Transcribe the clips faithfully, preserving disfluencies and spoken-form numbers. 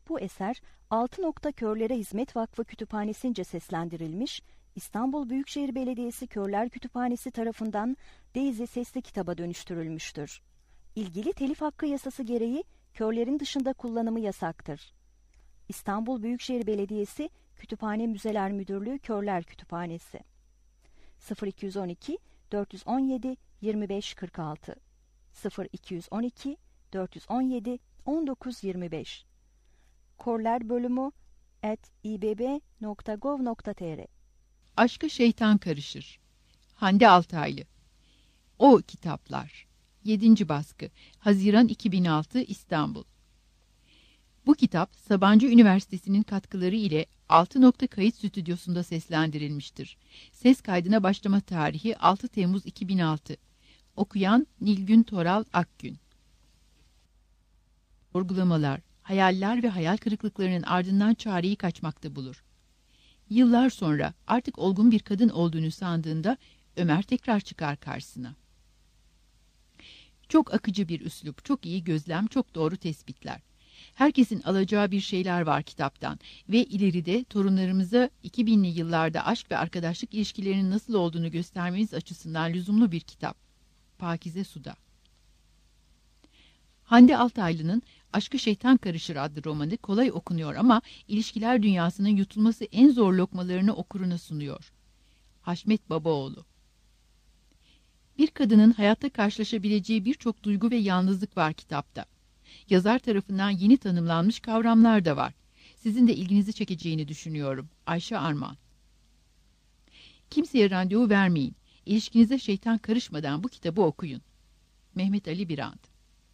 Bu eser Altı Nokta Körlere Hizmet Vakfı Kütüphanesi'nce seslendirilmiş, İstanbul Büyükşehir Belediyesi Körler Kütüphanesi tarafından Daisy sesli kitaba dönüştürülmüştür. İlgili telif hakkı yasası gereği körlerin dışında kullanımı yasaktır. İstanbul Büyükşehir Belediyesi Kütüphane Müzeler Müdürlüğü Körler Kütüphanesi sıfır iki on iki dört on yedi yirmi beş kırk altı sıfır iki on iki dört on yedi on dokuz yirmi beş Körler bölümü at ibb nokta gov nokta tr Aşka Şeytan Karışır. Hande Altaylı. O Kitaplar. yedinci baskı. Haziran iki bin altı, İstanbul. Bu kitap Sabancı Üniversitesi'nin katkıları ile Altı Nokta Kayıt Stüdyosu'nda seslendirilmiştir. Ses kaydına başlama tarihi altı Temmuz iki bin altı. Okuyan Nilgün Toral Akgün. Sorgulamalar, hayaller ve hayal kırıklıklarının ardından çareyi kaçmakta bulur. Yıllar sonra artık olgun bir kadın olduğunu sandığında Ömer tekrar çıkar karşısına. Çok akıcı bir üslup, çok iyi gözlem, çok doğru tespitler. Herkesin alacağı bir şeyler var kitaptan ve ileride torunlarımıza iki binli yıllarda aşk ve arkadaşlık ilişkilerinin nasıl olduğunu göstermemiz açısından lüzumlu bir kitap. Pakize Suda. Hande Altaylı'nın Aşkı Şeytan Karışır adlı romanı kolay okunuyor ama ilişkiler dünyasının yutulması en zor lokmalarını okuruna sunuyor. Haşmet Babaoğlu. Bir kadının hayatta karşılaşabileceği birçok duygu ve yalnızlık var kitapta. Yazar tarafından yeni tanımlanmış kavramlar da var. Sizin de ilginizi çekeceğini düşünüyorum. Ayşe Arman. Kimseye randevu vermeyin. İlişkinize şeytan karışmadan bu kitabı okuyun. Mehmet Ali Birant.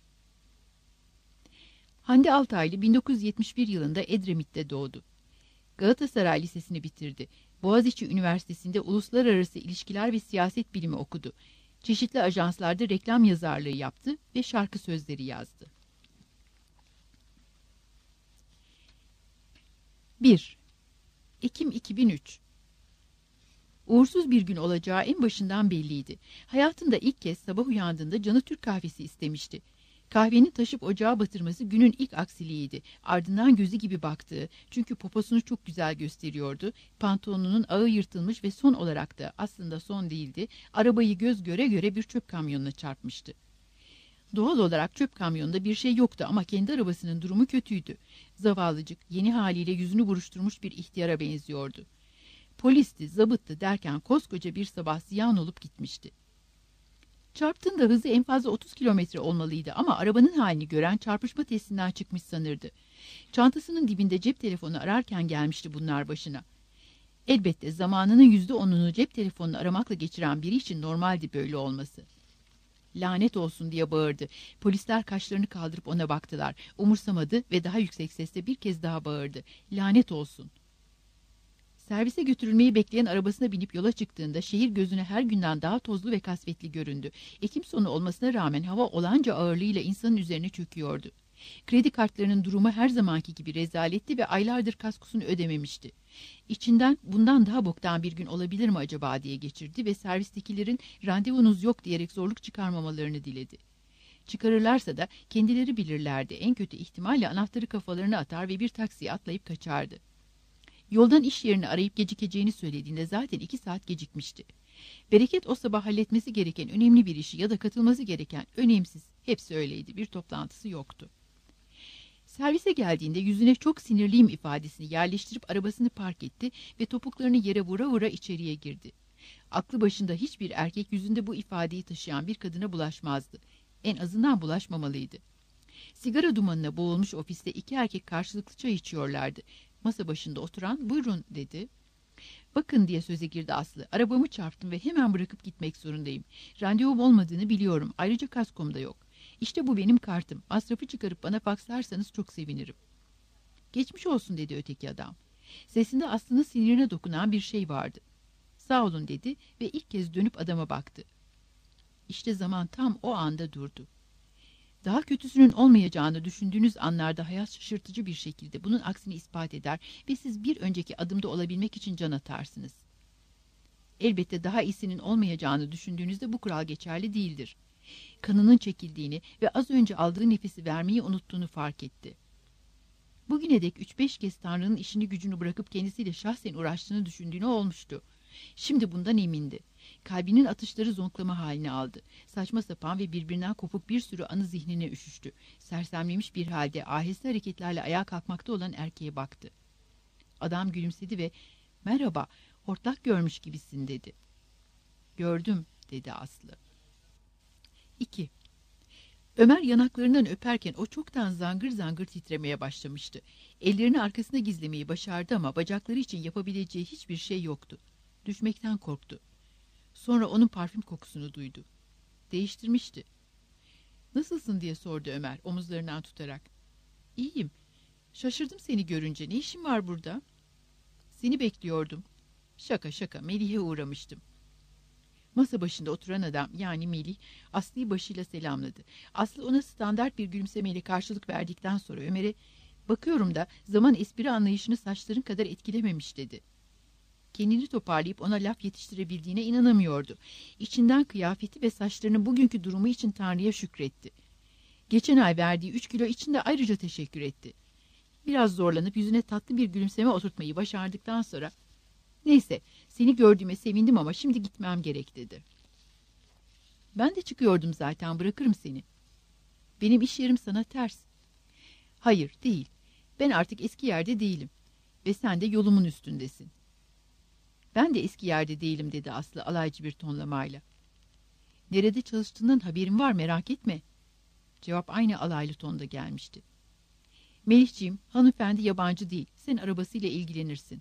Hande Altaylı bin dokuz yüz yetmiş bir yılında Edremit'te doğdu. Galatasaray Lisesi'ni bitirdi. Boğaziçi Üniversitesi'nde Uluslararası İlişkiler ve Siyaset Bilimi okudu. Çeşitli ajanslarda reklam yazarlığı yaptı ve şarkı sözleri yazdı. bir. Ekim iki bin üç. Uğursuz bir gün olacağı en başından belliydi. Hayatında ilk kez sabah uyandığında canı Türk kahvesi istemişti. Kahvenin taşıp ocağa batırması günün ilk aksiliğiydi. Ardından gözü gibi baktığı, çünkü poposunu çok güzel gösteriyordu, pantolonunun ağı yırtılmış ve son olarak da aslında son değildi, arabayı göz göre göre bir çöp kamyonuna çarpmıştı. Doğal olarak çöp kamyonunda bir şey yoktu ama kendi arabasının durumu kötüydü. Zavallıcık yeni haliyle yüzünü buruşturmuş bir ihtiyara benziyordu. Polisti, zabıttı derken koskoca bir sabah ziyan olup gitmişti. Çarptığında hızı en fazla otuz kilometre olmalıydı ama arabanın halini gören çarpışma testinden çıkmış sanırdı. Çantasının dibinde cep telefonu ararken gelmişti bunlar başına. Elbette zamanının yüzde onunu cep telefonunu aramakla geçiren biri için normaldi böyle olması. Lanet olsun diye bağırdı. Polisler kaşlarını kaldırıp ona baktılar. Umursamadı ve daha yüksek sesle bir kez daha bağırdı. Lanet olsun. Servise götürülmeyi bekleyen arabasına binip yola çıktığında şehir gözüne her günden daha tozlu ve kasvetli göründü. Ekim sonu olmasına rağmen hava olanca ağırlığıyla insanın üzerine çöküyordu. Kredi kartlarının durumu her zamanki gibi rezaletti ve aylardır kaskosunu ödememişti. İçinden bundan daha boktan bir gün olabilir mi acaba diye geçirdi ve servistekilerin randevunuz yok diyerek zorluk çıkarmamalarını diledi. Çıkarırlarsa da kendileri bilirlerdi, en kötü ihtimalle anahtarı kafalarına atar ve bir taksiye atlayıp kaçardı. Yoldan iş yerini arayıp gecikeceğini söylediğinde zaten iki saat gecikmişti. Bereket o sabah halletmesi gereken önemli bir işi ya da katılması gereken önemsiz, hepsi öyleydi, bir toplantısı yoktu. Servise geldiğinde yüzüne çok sinirliyim ifadesini yerleştirip arabasını park etti ve topuklarını yere vura vura içeriye girdi. Aklı başında hiçbir erkek yüzünde bu ifadeyi taşıyan bir kadına bulaşmazdı. En azından bulaşmamalıydı. Sigara dumanına boğulmuş ofiste iki erkek karşılıklı çay içiyorlardı. Masa başında oturan "Buyurun" dedi. "Bakın" diye söze girdi Aslı. "Arabamı çarptım ve hemen bırakıp gitmek zorundayım. Randevum olmadığını biliyorum. Ayrıca kaskom da yok. İşte bu benim kartım. Masrafı çıkarıp bana fakslarsanız çok sevinirim." "Geçmiş olsun" dedi öteki adam. Sesinde Aslı'nın sinirine dokunan bir şey vardı. "Sağ olun" dedi ve ilk kez dönüp adama baktı. İşte zaman tam o anda durdu. Daha kötüsünün olmayacağını düşündüğünüz anlarda hayat şaşırtıcı bir şekilde bunun aksini ispat eder ve siz bir önceki adımda olabilmek için can atarsınız. Elbette daha iyisinin olmayacağını düşündüğünüzde bu kural geçerli değildir. Kanının çekildiğini ve az önce aldığı nefesi vermeyi unuttuğunu fark etti. Bugüne dek üç beş kez Tanrı'nın işini gücünü bırakıp kendisiyle şahsen uğraştığını düşündüğünü olmuştu. Şimdi bundan emindi. Kalbinin atışları zonklama halini aldı. Saçma sapan ve birbirinden kopuk bir sürü anı zihnine üşüştü. Sersemlemiş bir halde aheste hareketlerle ayağa kalkmakta olan erkeğe baktı. Adam gülümsedi ve "Merhaba, hortlak görmüş gibisin" dedi. "Gördüm" dedi Aslı. İki. Ömer yanaklarından öperken o çoktan zangır zangır titremeye başlamıştı. Ellerini arkasına gizlemeyi başardı ama bacakları için yapabileceği hiçbir şey yoktu. Düşmekten korktu. Sonra onun parfüm kokusunu duydu. Değiştirmişti. "Nasılsın?" diye sordu Ömer omuzlarından tutarak. "İyiyim. Şaşırdım seni görünce. Ne işin var burada?" "Seni bekliyordum." "Şaka şaka, Melih'e uğramıştım." Masa başında oturan adam, yani Melih, Aslı'yı başıyla selamladı. Aslı ona standart bir gülümsemeyle karşılık verdikten sonra Ömer'e "Bakıyorum da zaman espri anlayışını saçların kadar etkilememiş" dedi. Kendini toparlayıp ona laf yetiştirebildiğine inanamıyordu. İçinden kıyafeti ve saçlarının bugünkü durumu için Tanrı'ya şükretti. Geçen ay verdiği üç kilo için de ayrıca teşekkür etti. Biraz zorlanıp yüzüne tatlı bir gülümseme oturtmayı başardıktan sonra "Neyse, seni gördüğüme sevindim ama şimdi gitmem gerek" dedi. "Ben de çıkıyordum zaten, bırakırım seni." "Benim iş yerim sana ters." "Hayır, değil. Ben artık eski yerde değilim. Ve sen de yolumun üstündesin." "Ben de eski yerde değilim" dedi Aslı alaycı bir tonlamayla. "Nerede çalıştığından haberim var, merak etme." Cevap aynı alaylı tonda gelmişti. "Melihciğim, hanımefendi yabancı değil. Sen arabasıyla ilgilenirsin."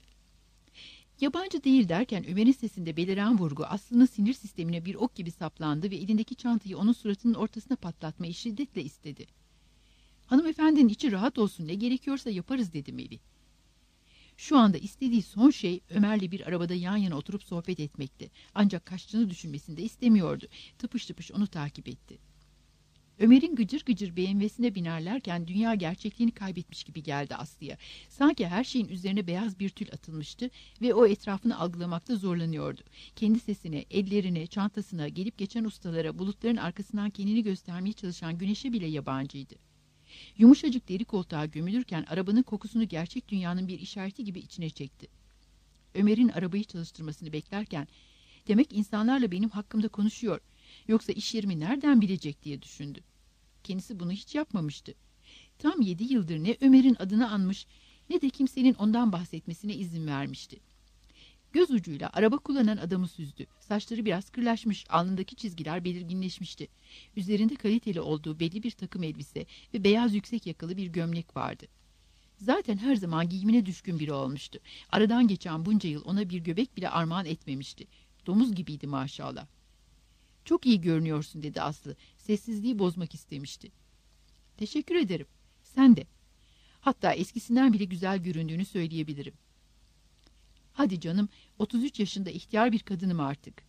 Yabancı değil derken Ömer'in sesinde beliren vurgu Aslı'nın sinir sistemine bir ok gibi saplandı ve elindeki çantayı onun suratının ortasına patlatmayı şiddetle istedi. "Hanımefendinin içi rahat olsun, ne gerekiyorsa yaparız" dedi Melih. Şu anda istediği son şey Ömer'le bir arabada yan yana oturup sohbet etmekti. Ancak kaçtığını düşünmesini de istemiyordu. Tıpış tıpış onu takip etti. Ömer'in gıcır gıcır B M W'sine binerlerken dünya gerçekliğini kaybetmiş gibi geldi Aslı'ya. Sanki her şeyin üzerine beyaz bir tül atılmıştı ve o etrafını algılamakta zorlanıyordu. Kendi sesine, ellerine, çantasına, gelip geçen ustalara, bulutların arkasından kendini göstermeye çalışan güneşe bile yabancıydı. Yumuşacık deri koltuğa gömülürken arabanın kokusunu gerçek dünyanın bir işareti gibi içine çekti. Ömer'in arabayı çalıştırmasını beklerken, "Demek insanlarla benim hakkımda konuşuyor. Yoksa iş yerimi nereden bilecek?" diye düşündü. Kendisi bunu hiç yapmamıştı. Tam yedi yıldır ne Ömer'in adını anmış ne de kimsenin ondan bahsetmesine izin vermişti. Göz ucuyla araba kullanan adamı süzdü. Saçları biraz kırlaşmış, alnındaki çizgiler belirginleşmişti. Üzerinde kaliteli olduğu belli bir takım elbise ve beyaz yüksek yakalı bir gömlek vardı. Zaten her zaman giyimine düşkün biri olmuştu. Aradan geçen bunca yıl ona bir göbek bile armağan etmemişti. Domuz gibiydi maşallah. "Çok iyi görünüyorsun" dedi Aslı. Sessizliği bozmak istemişti. "Teşekkür ederim. Sen de. Hatta eskisinden bile güzel göründüğünü söyleyebilirim." "Hadi canım, otuz üç yaşında ihtiyar bir kadınım artık."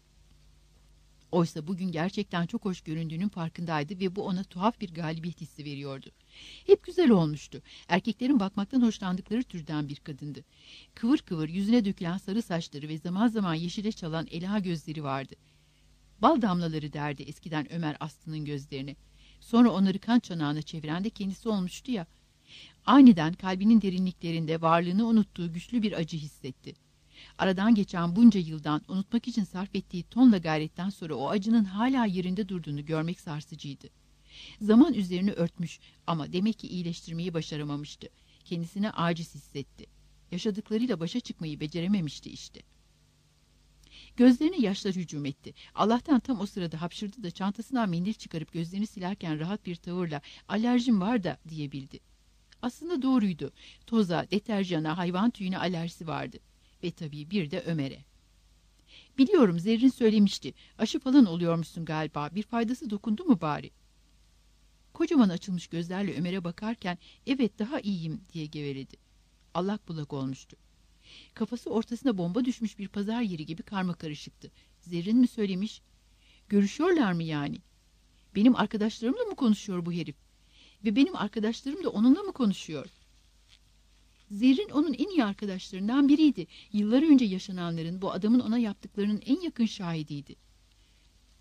Oysa bugün gerçekten çok hoş göründüğünün farkındaydı ve bu ona tuhaf bir galibiyet hissi veriyordu. Hep güzel olmuştu. Erkeklerin bakmaktan hoşlandıkları türden bir kadındı. Kıvır kıvır yüzüne dökülen sarı saçları ve zaman zaman yeşile çalan ela gözleri vardı. "Bal damlaları" derdi eskiden Ömer Aslı'nın gözlerine. Sonra onları kan çanağına çeviren de kendisi olmuştu ya. Aniden kalbinin derinliklerinde varlığını unuttuğu güçlü bir acı hissetti. Aradan geçen bunca yıldan unutmak için sarf ettiği tonla gayretten sonra o acının hala yerinde durduğunu görmek sarsıcıydı. Zaman üzerini örtmüş ama demek ki iyileştirmeyi başaramamıştı. Kendisine aciz hissetti. Yaşadıklarıyla başa çıkmayı becerememişti işte. Gözlerine yaşlar hücum etti. Allah'tan tam o sırada hapşırdı da çantasından mendil çıkarıp gözlerini silerken rahat bir tavırla "Alerjim var da" diyebildi. Aslında doğruydu. Toza, deterjana, hayvan tüyüne alerjisi vardı. Ve tabii bir de Ömer'e. "Biliyorum, Zerrin söylemişti. Aşı falan oluyormuşsun galiba. Bir faydası dokundu mu bari?" Kocaman açılmış gözlerle Ömer'e bakarken "Evet, daha iyiyim" diye geveledi. Allak bullak olmuştu. Kafası ortasına bomba düşmüş bir pazar yeri gibi karmakarışıktı. Zerrin mi söylemiş? Görüşüyorlar mı yani? Benim arkadaşlarımla mı konuşuyor bu herif? Ve benim arkadaşlarım da onunla mı konuşuyor? Zerrin onun en iyi arkadaşlarından biriydi. Yıllar önce yaşananların, bu adamın ona yaptıklarının en yakın şahidiydi.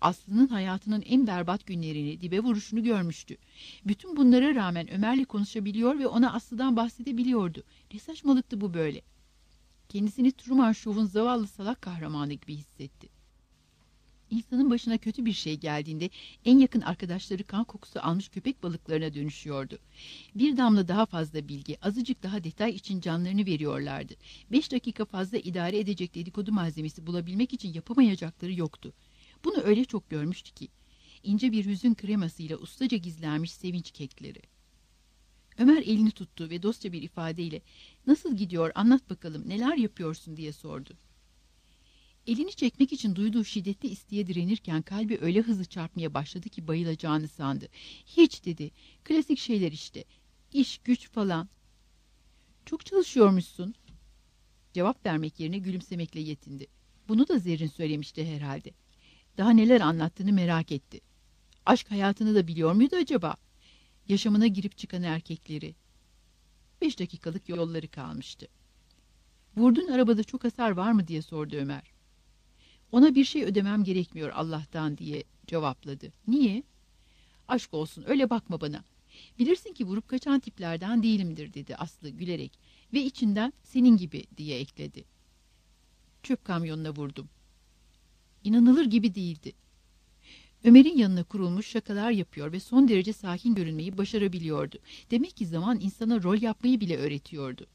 Aslı'nın hayatının en berbat günlerini, dibe vuruşunu görmüştü. Bütün bunlara rağmen Ömer'le konuşabiliyor ve ona Aslı'dan bahsedebiliyordu. Ne saçmalıktı bu böyle? Kendisini Truman Show'un zavallı salak kahramanı gibi hissetti. İnsanın başına kötü bir şey geldiğinde en yakın arkadaşları kan kokusu almış köpek balıklarına dönüşüyordu. Bir damla daha fazla bilgi, azıcık daha detay için canlarını veriyorlardı. Beş dakika fazla idare edecek dedikodu malzemesi bulabilmek için yapamayacakları yoktu. Bunu öyle çok görmüştü ki. İnce bir hüzün kremasıyla ustaca gizlenmiş sevinç kekleri. Ömer elini tuttu ve dostça bir ifadeyle "Nasıl gidiyor, anlat bakalım, neler yapıyorsun?" diye sordu. Elini çekmek için duyduğu şiddetli isteğe direnirken kalbi öyle hızlı çarpmaya başladı ki bayılacağını sandı. "Hiç," dedi. "Klasik şeyler işte. İş, güç falan." "Çok çalışıyormuşsun." Cevap vermek yerine gülümsemekle yetindi. Bunu da Zerrin söylemişti herhalde. Daha neler anlattığını merak etti. Aşk hayatını da biliyor muydu acaba? Yaşamına girip çıkan erkekleri. Beş dakikalık yolları kalmıştı. "Vurduğun arabada çok hasar var mı?" diye sordu Ömer. "Ona bir şey ödemem gerekmiyor Allah'tan," diye cevapladı. "Niye?" "Aşk olsun, öyle bakma bana. Bilirsin ki vurup kaçan tiplerden değilimdir," dedi Aslı gülerek ve içinden "senin gibi," diye ekledi. "Çöp kamyonuna vurdum." İnanılır gibi değildi. Ömer'in yanına kurulmuş şakalar yapıyor ve son derece sakin görünmeyi başarabiliyordu. Demek ki zaman insana rol yapmayı bile öğretiyordu.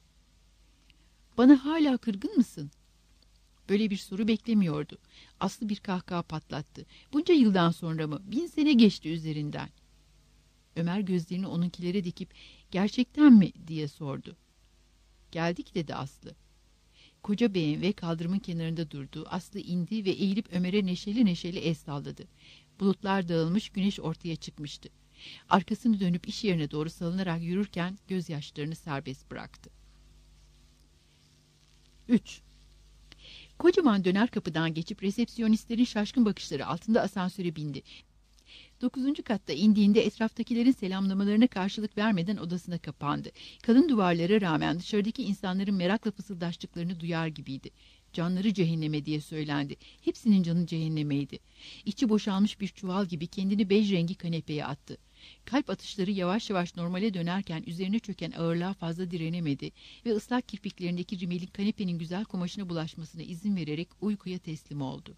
"Bana hala kırgın mısın?" Böyle bir soru beklemiyordu. Aslı bir kahkaha patlattı. "Bunca yıldan sonra mı? Bin sene geçti üzerinden." Ömer gözlerini onunkilere dikip "Gerçekten mi?" diye sordu. "Geldik," dedi Aslı. Koca B M W kaldırımın kenarında durdu. Aslı indi ve eğilip Ömer'e neşeli neşeli el salladı. Bulutlar dağılmış, güneş ortaya çıkmıştı. Arkasını dönüp iş yerine doğru salınarak yürürken gözyaşlarını serbest bıraktı. üç. Kocaman döner kapıdan geçip resepsiyonistlerin şaşkın bakışları altında asansöre bindi. Dokuzuncu katta indiğinde etraftakilerin selamlamalarına karşılık vermeden odasına kapandı. Kalın duvarlara rağmen dışarıdaki insanların merakla fısıldaştıklarını duyar gibiydi. "Canları cehenneme," diye söylendi. Hepsinin canı cehennemeydi. İçi boşalmış bir çuval gibi kendini bej rengi kanepeye attı. Kalp atışları yavaş yavaş normale dönerken üzerine çöken ağırlığa fazla direnemedi ve ıslak kirpiklerindeki rimelin kanepenin güzel kumaşına bulaşmasına izin vererek uykuya teslim oldu.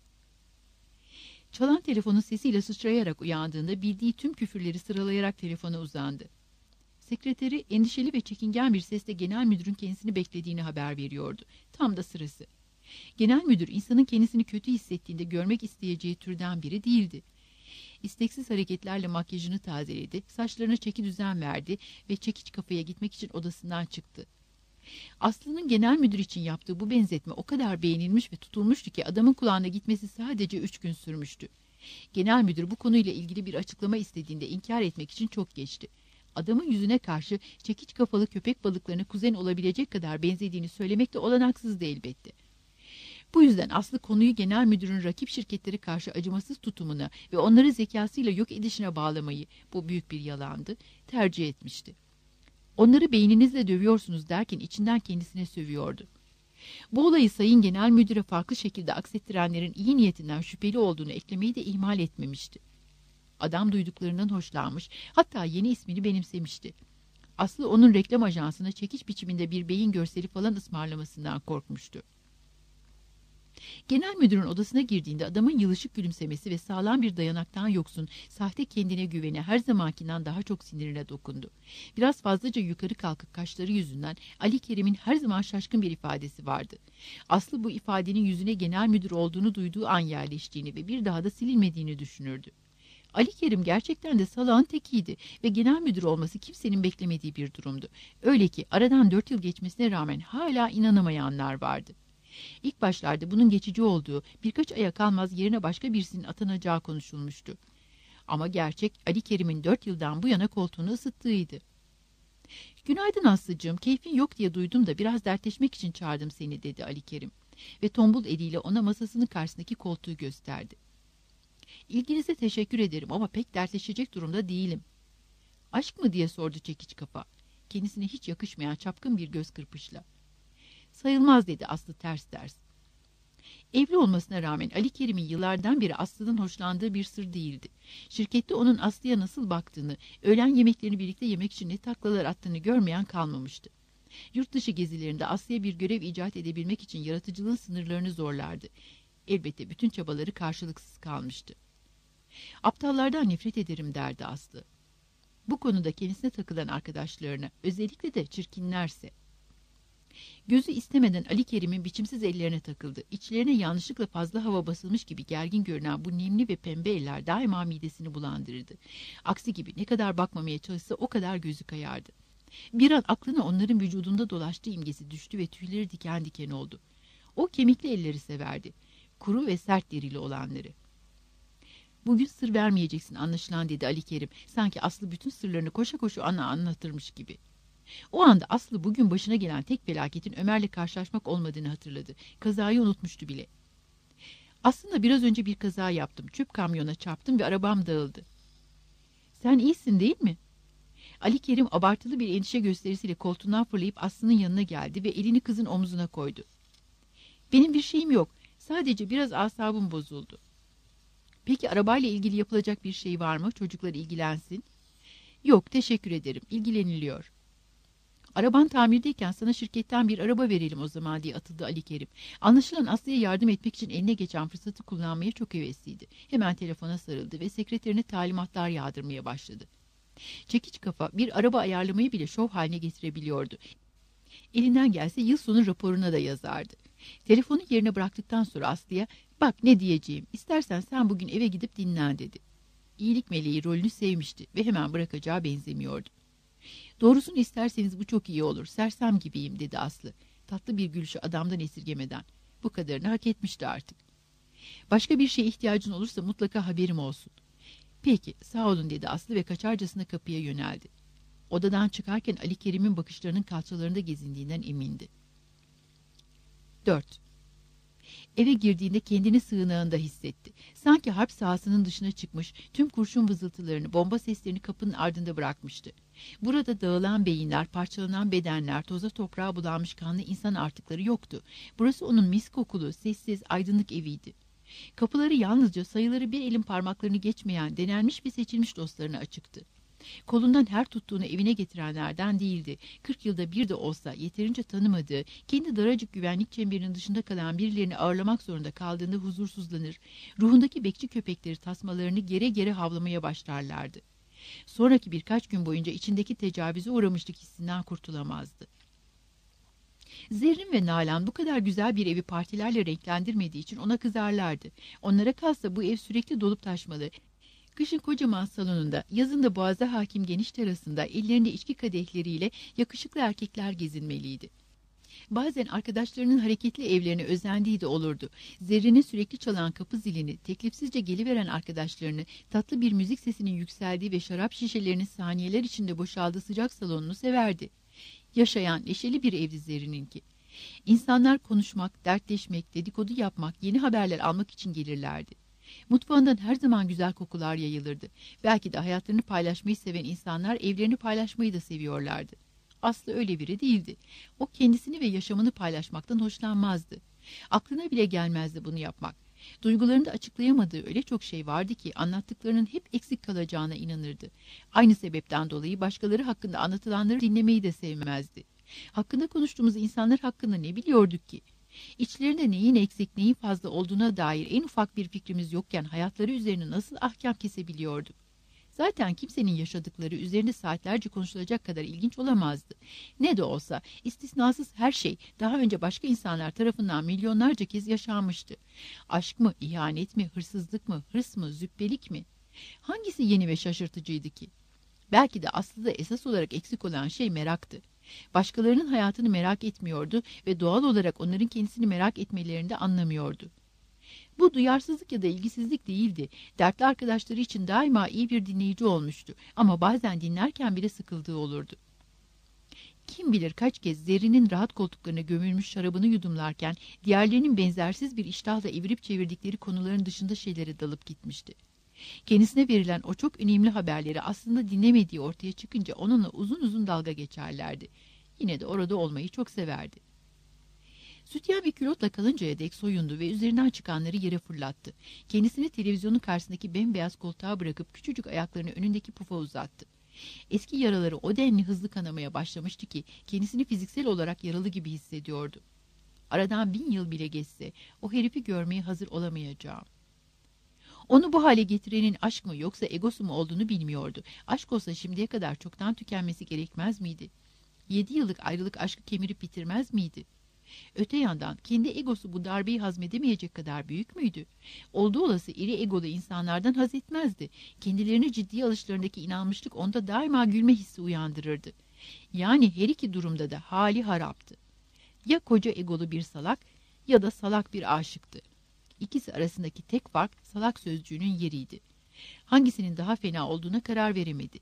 Çalan telefonun sesiyle sıçrayarak uyandığında bildiği tüm küfürleri sıralayarak telefona uzandı. Sekreteri endişeli ve çekingen bir sesle genel müdürün kendisini beklediğini haber veriyordu. Tam da sırası. Genel müdür insanın kendisini kötü hissettiğinde görmek isteyeceği türden biri değildi. İsteksiz hareketlerle makyajını tazeledi, saçlarına çeki düzen verdi ve çekiç kafaya gitmek için odasından çıktı. Aslı'nın genel müdür için yaptığı bu benzetme o kadar beğenilmiş ve tutulmuştu ki adamın kulağına gitmesi sadece üç gün sürmüştü. Genel müdür bu konuyla ilgili bir açıklama istediğinde inkar etmek için çok geçti. Adamın yüzüne karşı çekiç kafalı köpek balıklarına kuzen olabilecek kadar benzediğini söylemek de olanaksızdı elbette. Bu yüzden Aslı konuyu genel müdürün rakip şirketlere karşı acımasız tutumuna ve onları zekasıyla yok edişine bağlamayı, bu büyük bir yalandı, tercih etmişti. Onları beyninizle dövüyorsunuz derken içinden kendisine sövüyordu. Bu olayı sayın genel müdüre farklı şekilde aksettirenlerin iyi niyetinden şüpheli olduğunu eklemeyi de ihmal etmemişti. Adam duyduklarından hoşlanmış, hatta yeni ismini benimsemişti. Aslı onun reklam ajansına çekiç biçiminde bir beyin görseli falan ısmarlamasından korkmuştu. Genel müdürün odasına girdiğinde adamın yılışık gülümsemesi ve sağlam bir dayanaktan yoksun, sahte kendine güveni her zamankinden daha çok sinirine dokundu. Biraz fazlaca yukarı kalkık kaşları yüzünden Ali Kerim'in her zaman şaşkın bir ifadesi vardı. Aslı bu ifadenin yüzüne genel müdür olduğunu duyduğu an yerleştiğini ve bir daha da silinmediğini düşünürdü. Ali Kerim gerçekten de salağın tekiydi ve genel müdür olması kimsenin beklemediği bir durumdu. Öyle ki aradan dört yıl geçmesine rağmen hala inanamayanlar vardı. İlk başlarda bunun geçici olduğu, birkaç aya kalmaz yerine başka birisinin atanacağı konuşulmuştu. Ama gerçek Ali Kerim'in dört yıldan bu yana koltuğunu ısıttığıydı. "Günaydın Aslıcığım, keyfin yok diye duydum da biraz dertleşmek için çağırdım seni," dedi Ali Kerim ve tombul eliyle ona masasının karşısındaki koltuğu gösterdi. "İlginize teşekkür ederim ama pek dertleşecek durumda değilim." "Aşk mı?" diye sordu çekiç kafa, kendisine hiç yakışmayan çapkın bir göz kırpışla. "Sayılmaz," dedi Aslı ters ters. Evli olmasına rağmen Ali Kerim'in yıllardan beri Aslı'dan hoşlandığı bir sır değildi. Şirkette onun Aslı'ya nasıl baktığını, öğlen yemeklerini birlikte yemek için ne taklalar attığını görmeyen kalmamıştı. Yurt dışı gezilerinde Aslı'ya bir görev icat edebilmek için yaratıcılığın sınırlarını zorlardı. Elbette bütün çabaları karşılıksız kalmıştı. Aptallardan nefret ederim derdi Aslı. Bu konuda kendisine takılan arkadaşlarına, özellikle de çirkinlerse. Gözü istemeden Ali Kerim'in biçimsiz ellerine takıldı. İçlerine yanlışlıkla fazla hava basılmış gibi gergin görünen bu nemli ve pembe eller daima midesini bulandırırdı. Aksi gibi ne kadar bakmamaya çalışsa o kadar gözü kayardı. Bir an aklına onların vücudunda dolaştığı imgesi düştü ve tüyleri diken diken oldu. O kemikli elleri severdi. Kuru ve sert derili olanları. Bugün sır vermeyeceksin anlaşılan dedi Ali Kerim. Sanki Aslı bütün sırlarını koşa koşa ana anlatırmış gibi. O anda Aslı bugün başına gelen tek felaketin Ömer'le karşılaşmak olmadığını hatırladı. Kazayı unutmuştu bile. Aslında biraz önce bir kaza yaptım. Çöp kamyona çarptım ve arabam dağıldı. Sen iyisin değil mi? Ali Kerim abartılı bir endişe gösterisiyle koltuğundan fırlayıp Aslı'nın yanına geldi ve elini kızın omzuna koydu. Benim bir şeyim yok. Sadece biraz asabım bozuldu. Peki arabayla ilgili yapılacak bir şey var mı? Çocuklar ilgilensin. Yok, teşekkür ederim. İlgileniliyor. Araban tamirdeyken sana şirketten bir araba verelim o zaman diye atıldı Ali Kerim. Anlaşılan Aslı'ya yardım etmek için eline geçen fırsatı kullanmaya çok hevesliydi. Hemen telefona sarıldı ve sekreterine talimatlar yağdırmaya başladı. Çekiç kafa bir araba ayarlamayı bile şov haline getirebiliyordu. Elinden gelse yıl sonu raporuna da yazardı. Telefonu yerine bıraktıktan sonra Aslı'ya bak ne diyeceğim, istersen sen bugün eve gidip dinlen dedi. İyilik meleği rolünü sevmişti ve hemen bırakacağı benzemiyordu. Doğrusunu isterseniz bu çok iyi olur, sersem gibiyim dedi Aslı. Tatlı bir gülüşü adamdan esirgemeden. Bu kadarını hak etmişti artık. Başka bir şeye ihtiyacın olursa mutlaka haberim olsun. Peki sağ olun dedi Aslı ve kaçarcasına kapıya yöneldi. Odadan çıkarken Ali Kerim'in bakışlarının kalçalarında gezindiğinden emindi. dört. Eve girdiğinde kendini sığınağında hissetti. Sanki harp sahasının dışına çıkmış, tüm kurşun vızıltılarını, bomba seslerini kapının ardında bırakmıştı. Burada dağılan beyinler, parçalanan bedenler, toza toprağa bulanmış kanlı insan artıkları yoktu. Burası onun mis kokulu, sessiz, aydınlık eviydi. Kapıları yalnızca sayıları bir elin parmaklarını geçmeyen, denenmiş ve seçilmiş dostlarına açıktı. Kolundan her tuttuğunu evine getirenlerden değildi. Kırk yılda bir de olsa yeterince tanımadığı, kendi daracık güvenlik çemberinin dışında kalan birilerini ağırlamak zorunda kaldığında huzursuzlanır, ruhundaki bekçi köpekleri tasmalarını gere gere havlamaya başlarlardı. Sonraki birkaç gün boyunca içindeki tecavüze uğramışlık hissinden kurtulamazdı. Zerrin ve Nalan bu kadar güzel bir evi partilerle renklendirmediği için ona kızarlardı. Onlara kalsa bu ev sürekli dolup taşmalı. Kışın kocaman salonunda, yazın da boğaza hakim geniş terasında ellerinde içki kadehleriyle yakışıklı erkekler gezinmeliydi. Bazen arkadaşlarının hareketli evlerine özendiği de olurdu. Zerrin'in sürekli çalan kapı zilini, teklifsizce geliveren arkadaşlarını, tatlı bir müzik sesinin yükseldiği ve şarap şişelerinin saniyeler içinde boşaldığı sıcak salonunu severdi. Yaşayan, neşeli bir evdi Zerrin'inki. İnsanlar konuşmak, dertleşmek, dedikodu yapmak, yeni haberler almak için gelirlerdi. Mutfağından her zaman güzel kokular yayılırdı. Belki de hayatlarını paylaşmayı seven insanlar evlerini paylaşmayı da seviyorlardı. Aslı öyle biri değildi. O kendisini ve yaşamını paylaşmaktan hoşlanmazdı. Aklına bile gelmezdi bunu yapmak. Duygularını da açıklayamadığı öyle çok şey vardı ki anlattıklarının hep eksik kalacağına inanırdı. Aynı sebepten dolayı başkaları hakkında anlatılanları dinlemeyi de sevmezdi. Hakkında konuştuğumuz insanlar hakkında ne biliyorduk ki? İçlerinde neyin eksik, neyin fazla olduğuna dair en ufak bir fikrimiz yokken hayatları üzerine nasıl ahkam kesebiliyorduk? Zaten kimsenin yaşadıkları üzerinde saatlerce konuşulacak kadar ilginç olamazdı. Ne de olsa istisnasız her şey daha önce başka insanlar tarafından milyonlarca kez yaşanmıştı. Aşk mı, ihanet mi, hırsızlık mı, hırs mı, züppelik mi? Hangisi yeni ve şaşırtıcıydı ki? Belki de aslında esas olarak eksik olan şey meraktı. Başkalarının hayatını merak etmiyordu ve doğal olarak onların kendisini merak etmelerini de anlamıyordu. Bu duyarsızlık ya da ilgisizlik değildi. Dertli arkadaşları için daima iyi bir dinleyici olmuştu ama bazen dinlerken bile sıkıldığı olurdu. Kim bilir kaç kez Zerrin'in rahat koltuklarına gömülmüş şarabını yudumlarken diğerlerinin benzersiz bir iştahla evirip çevirdikleri konuların dışında şeylere dalıp gitmişti. Kendisine verilen o çok önemli haberleri aslında dinlemediği ortaya çıkınca onunla uzun uzun dalga geçerlerdi. Yine de orada olmayı çok severdi. Sütyen ve külotla kalıncaya dek soyundu ve üzerinden çıkanları yere fırlattı. Kendisini televizyonun karşısındaki bembeyaz koltuğa bırakıp küçücük ayaklarını önündeki pufa uzattı. Eski yaraları o denli hızlı kanamaya başlamıştı ki kendisini fiziksel olarak yaralı gibi hissediyordu. Aradan bin yıl bile geçse o herifi görmeye hazır olamayacağım. Onu bu hale getirenin aşk mı yoksa egosu mu olduğunu bilmiyordu. Aşk olsa şimdiye kadar çoktan tükenmesi gerekmez miydi? Yedi yıllık ayrılık aşkı kemirip bitirmez miydi? Öte yandan kendi egosu bu darbeyi hazmedemeyecek kadar büyük müydü? Olduğu olası iri egolu insanlardan haz etmezdi. Kendilerini ciddiye alışlarındaki inanmışlık onda daima gülme hissi uyandırırdı. Yani her iki durumda da hali haraptı. Ya koca egolu bir salak ya da salak bir aşıktı. İkisi arasındaki tek fark salak sözcüğünün yeriydi. Hangisinin daha fena olduğuna karar veremedi.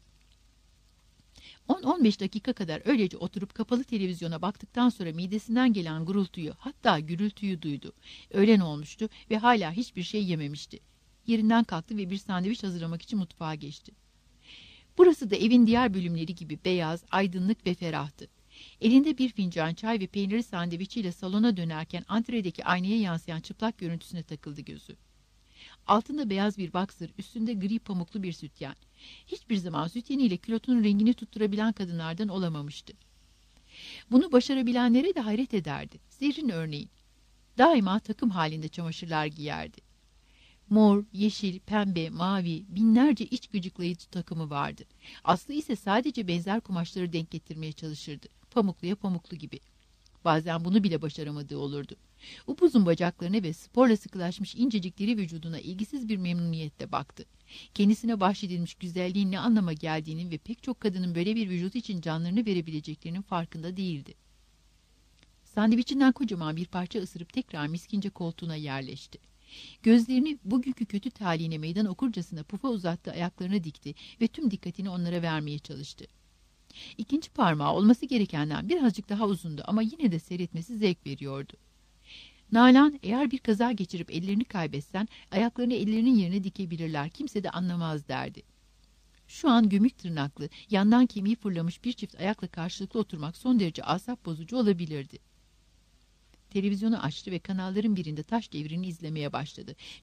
on on beş dakika kadar öylece oturup kapalı televizyona baktıktan sonra midesinden gelen gurultuyu, hatta gürültüyü duydu. Öğlen olmuştu ve hala hiçbir şey yememişti. Yerinden kalktı ve bir sandviç hazırlamak için mutfağa geçti. Burası da evin diğer bölümleri gibi beyaz, aydınlık ve ferahtı. Elinde bir fincan çay ve peynirli sandviçiyle salona dönerken antredeki aynaya yansıyan çıplak görüntüsüne takıldı gözü. Altında beyaz bir boxer, üstünde gri pamuklu bir sütyen. Hiçbir zaman sütyeniyle külotunun rengini tutturabilen kadınlardan olamamıştı. Bunu başarabilenlere de hayret ederdi. Zerrin örneğin. Daima takım halinde çamaşırlar giyerdi. Mor, yeşil, pembe, mavi, binlerce iç gıcıklayıcı takımı vardı. Aslı ise sadece benzer kumaşları denk getirmeye çalışırdı. Pamukluya pamuklu gibi. Bazen bunu bile başaramadığı olurdu. Upuzun bacaklarına ve sporla sıkılaşmış incecik diri vücuduna ilgisiz bir memnuniyetle baktı. Kendisine bahşedilmiş güzelliğin ne anlama geldiğinin ve pek çok kadının böyle bir vücut için canlarını verebileceklerinin farkında değildi. Sandviçinden kocaman bir parça ısırıp tekrar miskince koltuğuna yerleşti. Gözlerini bugünkü kötü talihine meydan okurcasına pufa uzattığı ayaklarına dikti ve tüm dikkatini onlara vermeye çalıştı. İkinci parmağı olması gerekenden birazcık daha uzundu ama yine de seyretmesi zevk veriyordu. Nalan, eğer bir kaza geçirip ellerini kaybetsen ayaklarını ellerinin yerine dikebilirler, kimse de anlamaz derdi. Şu an gömük tırnaklı, yandan kemiği fırlamış bir çift ayakla karşılıklı oturmak son derece asap bozucu olabilirdi. Televizyonu açtı ve kanalların birinde taş devrini izlemeye başladı.